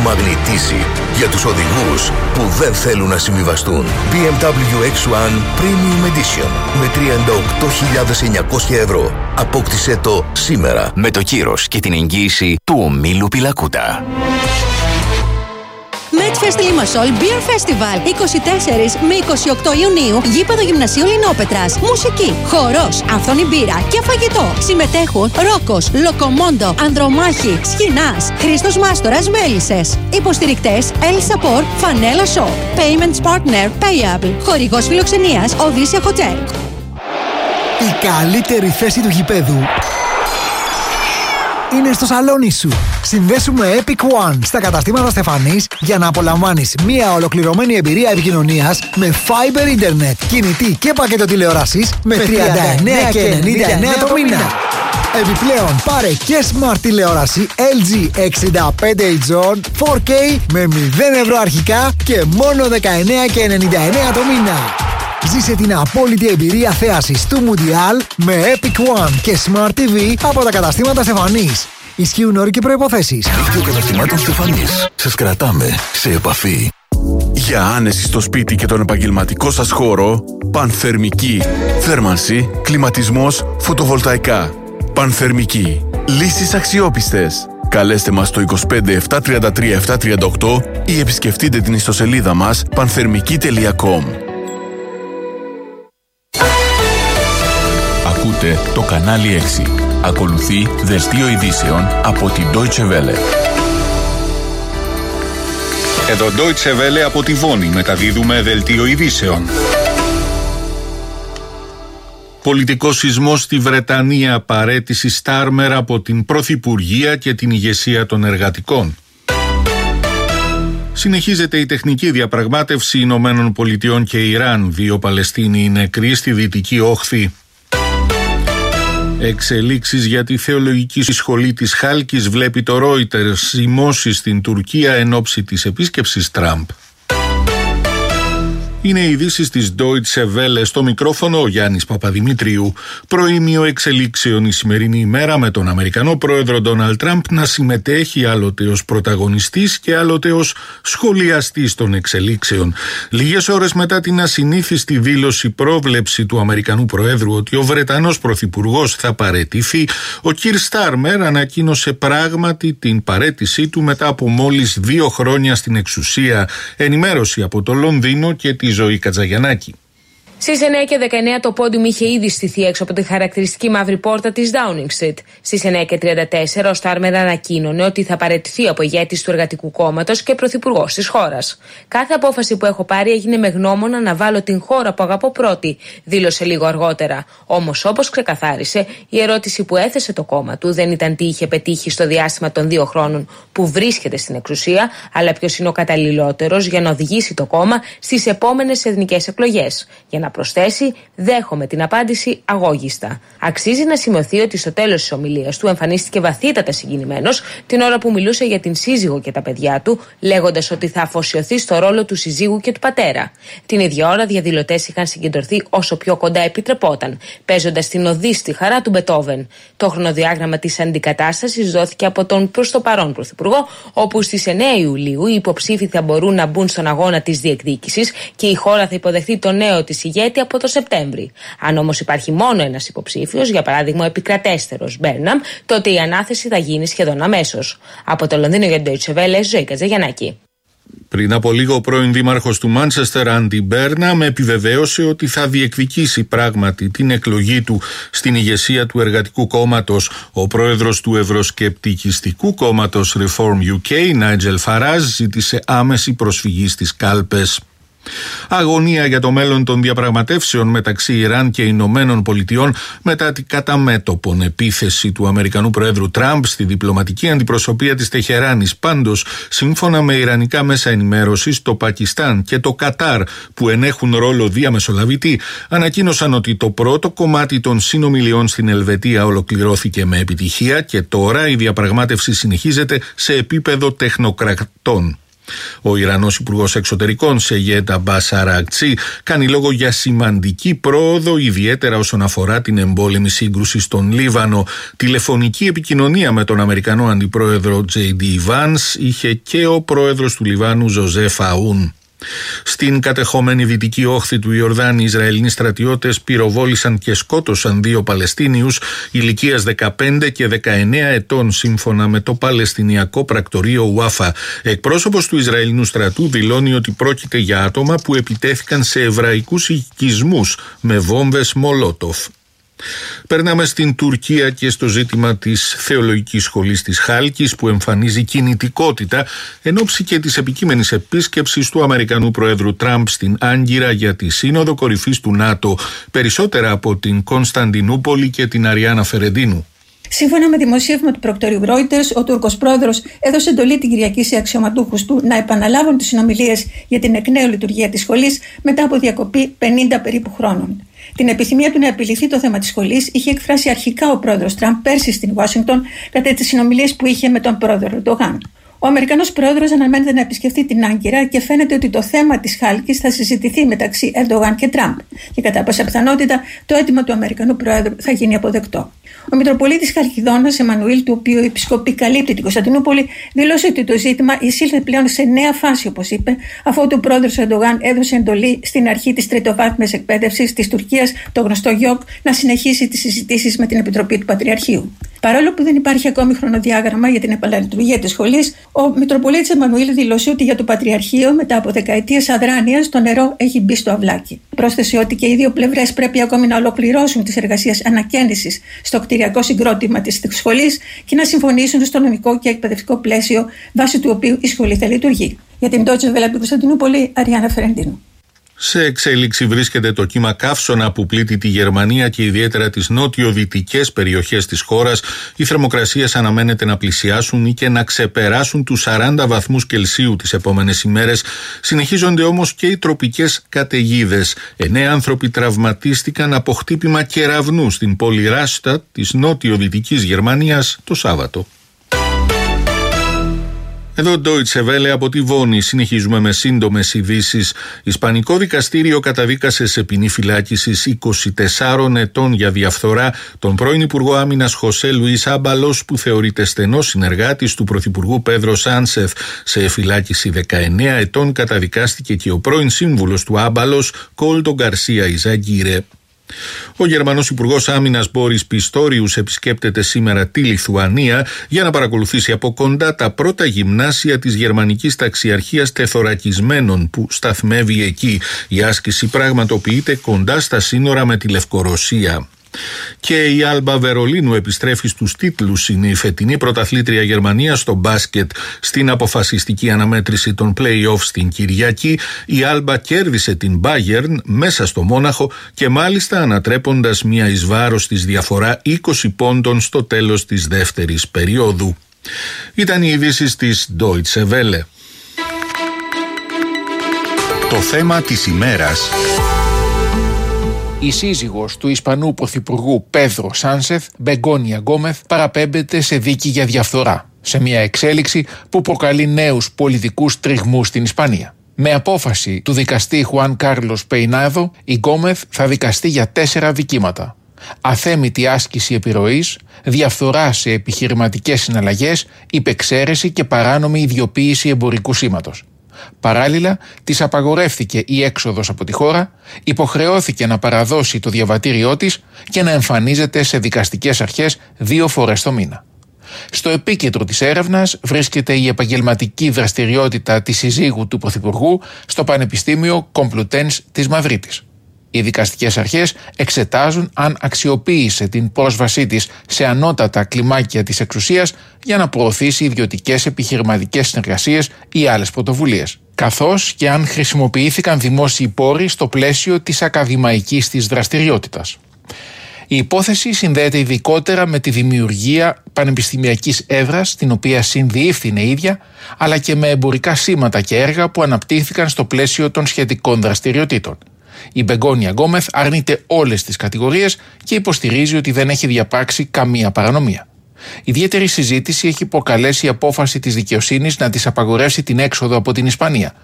μαγνητίζει για τους οδηγούς που δεν θέλουν να συμβιβαστούν. BMW X1 Premium Edition με 38.900 ευρώ. Απόκτησέ το σήμερα με το κύρος και την εγγύηση του ομίλου Πιλακούτα. Medfest Limassol Beer Festival 24 με 28 Ιουνίου, γήπεδο Γυμνασίου Λινόπετρας. Μουσική, χορός, Ανθόνη μπύρα και φαγητό. Συμμετέχουν Ρόκος, Λοκομόντο, Ανδρομάχη, Σχοινάς, Χρήστος Μάστορας, Μέλισσες. Υποστηρικτές El Sapor, Φανέλα Shop, Payments Partner, Payable. Χορηγός φιλοξενίας Odysseia Hotel. Η καλύτερη θέση του γηπέδου είναι στο σαλόνι σου. Συνδέσου με Epic One στα καταστήματα Στεφανής για να απολαμβάνεις μια ολοκληρωμένη εμπειρία επικοινωνίας με Fiber Internet, κινητή και πακέτο τηλεόρασης με 39,99 το μήνα. Επιπλέον πάρε και smart τηλεόραση LG 65H 4K με 0 ευρώ αρχικά και μόνο 19,99 το μήνα. Ζήσε την απόλυτη εμπειρία θέασης του Mundial με Epic One και Smart TV από τα καταστήματα Στεφανής. Ισχύουν όροι και προϋποθέσεις. Δίκτυο καταστημάτων Στεφανής. Σας κρατάμε σε επαφή. Για άνεση στο σπίτι και τον επαγγελματικό σας χώρο, Πανθερμική. Θέρμανση, κλιματισμός, φωτοβολταϊκά. Πανθερμική. Λύσεις αξιόπιστες. Καλέστε μας στο 25 733 738 ή επισκεφτείτε την ιστοσελίδα μας panthermiki.com. Ακούτε το κανάλι 6. Ακολουθεί δελτίο ειδήσεων από την Deutsche Welle. Εδώ Deutsche Welle από τη Βόνη μεταδίδουμε δελτίο ειδήσεων. Πολιτικός σεισμός στη Βρετανία, παραίτηση Στάρμερ από την Πρωθυπουργία και την ηγεσία των εργατικών. Συνεχίζεται η τεχνική διαπραγμάτευση Ηνωμένων Πολιτειών και Ιράν. 2 Παλαιστίνοι νεκροί στη Δυτική Όχθη. Εξελίξεις για τη θεολογική σχολή της Χάλκης βλέπει το Reuters. Ζυμώσεις στην Τουρκία εν ώψη της επίσκεψης Τραμπ. Είναι οι ειδήσεις της Deutsche Welle, στο μικρόφωνο ο Γιάννης Παπαδημήτριου. Προήμιο εξελίξεων η σημερινή ημέρα με τον Αμερικανό πρόεδρο Ντόναλντ Τραμπ να συμμετέχει άλλοτε ως πρωταγωνιστής και άλλοτε ως σχολιαστής των εξελίξεων. Λίγες ώρες μετά την ασυνήθιστη δήλωση πρόβλεψη του Αμερικανού Προέδρου ότι ο Βρετανός Πρωθυπουργός θα παραιτηθεί, ο Κιρ Στάρμερ ανακοίνωσε πράγματι την παραίτησή του μετά από μόλις 2 χρόνια στην εξουσία. Ενημέρωση από το Λονδίνο και τη Ζωή Κατζαγιαννάκη. Στις 9 και 19 το πόντιουμ είχε ήδη στηθεί έξω από τη χαρακτηριστική μαύρη πόρτα της Downing Street. Στις 9 και 34 ο Στάρμερ ανακοίνωνε ότι θα παραιτηθεί από ηγέτης του Εργατικού Κόμματος και πρωθυπουργός της χώρας. Κάθε απόφαση που έχω πάρει έγινε με γνώμονα να βάλω την χώρα που αγαπώ πρώτη, δήλωσε λίγο αργότερα. Όμως, όπως ξεκαθάρισε, η ερώτηση που έθεσε το κόμμα του δεν ήταν τι είχε πετύχει στο διάστημα των 2 χρόνων που βρίσκεται στην εξουσία, αλλά ποιος είναι ο καταλληλότερος για να οδηγήσει το κόμμα στις επόμενες εθνικές εκλογές. Για να προσθέσει, δέχομαι την απάντηση αγώγιστα. Αξίζει να σημειωθεί ότι στο τέλος της ομιλίας του εμφανίστηκε βαθύτατα συγκινημένος την ώρα που μιλούσε για την σύζυγο και τα παιδιά του, λέγοντας ότι θα αφοσιωθεί στο ρόλο του συζύγου και του πατέρα. Την ίδια ώρα, διαδηλωτές είχαν συγκεντρωθεί όσο πιο κοντά επιτρεπόταν, παίζοντας την οδή στη χαρά του Μπετόβεν. Το χρονοδιάγραμμα της αντικατάστασης δόθηκε από τον προς το παρόν πρωθυπουργό, όπου στις 9 Ιουλίου οι υποψήφοι θα μπορούν να μπουν στον αγώνα της διεκδίκησης και η χώρα θα υποδεχθεί το νέο της ηγέτη από το Σεπτέμβρη. Αν όμως υπάρχει μόνο ένας υποψήφιος, για παράδειγμα ο επικρατέστερος Μπέρναμ, τότε η ανάθεση θα γίνει σχεδόν αμέσως. Από το Λονδίνο για την Deutsche Welle, Ζωή Κατζαγιαννάκη. Πριν από λίγο, ο πρώην δήμαρχος του Μάντσεστερ, Άντι Μπέρναμ, επιβεβαίωσε ότι θα διεκδικήσει πράγματι την εκλογή του στην ηγεσία του Εργατικού Κόμματος. Ο πρόεδρος του ευρωσκεπτικιστικού κόμματος Reform UK, Νάιτζελ Φαράζ, ζήτησε άμεση προσφυγή στις κάλπες. Αγωνία για το μέλλον των διαπραγματεύσεων μεταξύ Ιράν και Ηνωμένων Πολιτειών μετά την κατά μέτωπον επίθεση του Αμερικανού Προέδρου Τραμπ στη διπλωματική αντιπροσωπεία της Τεχεράνης. Πάντως, σύμφωνα με ιρανικά μέσα ενημέρωσης, το Πακιστάν και το Κατάρ, που ενέχουν ρόλο διαμεσολαβητή, ανακοίνωσαν ότι το πρώτο κομμάτι των συνομιλιών στην Ελβετία ολοκληρώθηκε με επιτυχία και τώρα η διαπραγμάτευση συνεχίζεται σε επίπεδο τεχνοκρατών. Ο Ιρανός Υπουργός Εξωτερικών Σεγέτ Αμπάς Αρακτσί κάνει λόγο για σημαντική πρόοδο, ιδιαίτερα όσον αφορά την εμπόλεμη σύγκρουση στον Λίβανο. Τηλεφωνική επικοινωνία με τον Αμερικανό Αντιπρόεδρο J.D. Vance είχε και ο πρόεδρος του Λιβάνου Ζωζέφ Αούν. Στην κατεχόμενη δυτική όχθη του Ιορδάνη, οι Ισραηλινοί στρατιώτες πυροβόλησαν και σκότωσαν 2 Παλαιστίνιους ηλικίας 15 και 19 ετών, σύμφωνα με το Παλαιστινιακό Πρακτορείο Ουάφα. Εκπρόσωπος του Ισραηλινού στρατού δηλώνει ότι πρόκειται για άτομα που επιτέθηκαν σε εβραϊκούς οικισμούς με βόμβες Μολότοφ. Περνάμε στην Τουρκία και στο ζήτημα της Θεολογικής Σχολής της Χάλκης, που εμφανίζει κινητικότητα εν ώψη και της επικείμενης επίσκεψης του Αμερικανού Προέδρου Τραμπ στην Άγκυρα για τη Σύνοδο Κορυφής του ΝΑΤΟ. Περισσότερα από την Κωνσταντινούπολη και την Αριάννα Φερεντίνου. Σύμφωνα με δημοσίευμα του προκτορείου Reuters, ο Τούρκος πρόεδρος έδωσε εντολή την Κυριακή σε αξιωματούχους του να επαναλάβουν τις συνομιλίες για την εκ νέου λειτουργία της σχολής μετά από διακοπή 50 περίπου χρόνων. Την επιθυμία του να επιληθεί το θέμα της σχολής είχε εκφράσει αρχικά ο πρόεδρος Τραμπ πέρσι στην Ουάσιγκτον κατά τις συνομιλίες που είχε με τον πρόεδρο Ερντογάν. Ο Αμερικανός πρόεδρος αναμένεται να επισκεφθεί την Άγκυρα και φαίνεται ότι το θέμα της Χάλκης θα συζητηθεί μεταξύ Ερντογάν και Τραμπ. Και κατά πάσα πιθανότητα το αίτημα του Αμερικανού πρόεδρου θα γίνει αποδεκτό. Ο Μητροπολίτης Χαλκιδόνας Εμμανουήλ, του οποίου η επισκοπή καλύπτει την Κωνσταντινούπολη, δήλωσε ότι το ζήτημα εισήλθε πλέον σε νέα φάση, όπως είπε, αφού ο πρόεδρος Ερντογάν έδωσε εντολή στην αρχή της τριτοβάθμιας εκπαίδευσης της Τουρκίας, το γνωστό ΓΙΟΚ, να συνεχίσει τις συζητήσεις με την Επιτροπή του Πατριαρχείου. Παρόλο που δεν υπάρχει ακόμη χρονοδιάγραμμα για την επαναλειτουργία της σχολής, ο Μητροπολίτης Εμμανουήλ δήλωσε ότι για το Πατριαρχείο, μετά από δεκαετίες αδράνειας, το νερό έχει μπει στο αυλάκι. Πρόσθεσε ότι και οι δύο πλευρές πρέπει ακόμη να ολοκληρώσουν τις εργασίες ανακαίνησης στο κτηριακό συγκρότημα της σχολής και να συμφωνήσουν στο νομικό και εκπαιδευτικό πλαίσιο βάσει του οποίου η σχολή θα λειτουργεί. Για την Deutsche Welle από την Κωνσταντινούπολη, Αριάννα Φερεντίνου. Σε εξέλιξη βρίσκεται το κύμα καύσωνα που πλήττει τη Γερμανία και ιδιαίτερα τις νότιο-δυτικές περιοχές της χώρας. Οι θερμοκρασίες αναμένεται να πλησιάσουν ή και να ξεπεράσουν τους 40 βαθμούς Κελσίου τις επόμενες ημέρες. Συνεχίζονται όμως και οι τροπικές καταιγίδες. 9 άνθρωποι τραυματίστηκαν από χτύπημα κεραυνού στην πόλη Ράστατ της νότιο-δυτικής Γερμανίας το Σάββατο. Εδώ Deutsche Welle από τη Βόνη. Συνεχίζουμε με σύντομες ειδήσεις. Ισπανικό δικαστήριο καταδίκασε σε ποινή φυλάκισης 24 ετών για διαφθορά τον πρώην Υπουργό Άμυνας Χωσέ Λουίς Άμπαλος, που θεωρείται στενός συνεργάτης του Πρωθυπουργού Πέδρο Σάνσεθ. Σε φυλάκιση 19 ετών καταδικάστηκε και ο πρώην σύμβουλος του Άμπαλος, Κόλτο Γκαρσία Ιζαγκύρε. Ο Γερμανός Υπουργός Άμυνας Μπόρις Πιστόριους επισκέπτεται σήμερα τη Λιθουανία για να παρακολουθήσει από κοντά τα πρώτα γυμνάσια της γερμανικής ταξιαρχίας τεθωρακισμένων που σταθμεύει εκεί. Η άσκηση πραγματοποιείται κοντά στα σύνορα με τη Λευκορωσία. Και η Άλμπα Βερολίνου επιστρέφει στους τίτλους. Είναι η φετινή πρωταθλήτρια Γερμανίας στο μπάσκετ. Στην αποφασιστική αναμέτρηση των play-off στην Κυριακή, η Άλμπα κέρδισε την Bayern μέσα στο Μόναχο και μάλιστα ανατρέποντας μια εις βάρος της διαφορά 20 πόντων στο τέλος της δεύτερης περίοδου. Ήταν οι ειδήσεις της Deutsche Welle. Το θέμα της ημέρας. Η σύζυγος του Ισπανού Πρωθυπουργού Πέδρο Σάνσεθ, Μπεγκόνια Γκόμεθ, παραπέμπεται σε δίκη για διαφθορά, σε μια εξέλιξη που προκαλεί νέους πολιτικούς τριγμούς στην Ισπανία. Με απόφαση του δικαστή Χουάν Κάρλος Πεϊνάδο, η Γκόμεθ θα δικαστεί για 4 δικήματα. Αθέμητη άσκηση επιρροής, διαφθορά σε επιχειρηματικές συναλλαγές, υπεξαίρεση και παράνομη ιδιοποίηση εμπορικού σήματος. Παράλληλα, της απαγορεύθηκε η έξοδος από τη χώρα, υποχρεώθηκε να παραδώσει το διαβατήριό της και να εμφανίζεται σε δικαστικές αρχές 2 φορές το μήνα. Στο επίκεντρο της έρευνας βρίσκεται η επαγγελματική δραστηριότητα της συζύγου του Πρωθυπουργού στο Πανεπιστήμιο Κομπλουτένς της Μαδρίτης. Οι δικαστικές αρχές εξετάζουν αν αξιοποίησε την πρόσβασή της σε ανώτατα κλιμάκια της εξουσίας για να προωθήσει ιδιωτικές επιχειρηματικές συνεργασίες ή άλλες πρωτοβουλίες, καθώς και αν χρησιμοποιήθηκαν δημόσιοι πόροι στο πλαίσιο της ακαδημαϊκής της δραστηριότητας. Η υπόθεση συνδέεται ειδικότερα με τη δημιουργία πανεπιστημιακής έδρας, την οποία συνδιεύθυνε η ίδια, αλλά και με εμπορικά σήματα και έργα που αναπτύχθηκαν στο πλαίσιο των σχετικών δραστηριοτήτων. Η Μπεγκόνια Γκόμεθ αρνείται όλες τις κατηγορίες και υποστηρίζει ότι δεν έχει διαπράξει καμία παρανομία. Ιδιαίτερη συζήτηση έχει προκαλέσει η απόφαση της δικαιοσύνης να της απαγορεύσει την έξοδο από την Ισπανία.